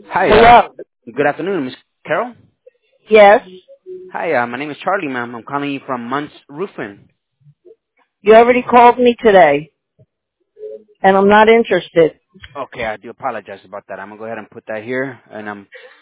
Hi, Hello. good afternoon, Miss Carol. Yes. Hi, my name is Charlie, ma'am. I'm calling you from Muntz Roofing. You already called me today, and I'm not interested. Okay, I do apologize about that. I'm gonna go ahead and put that here, and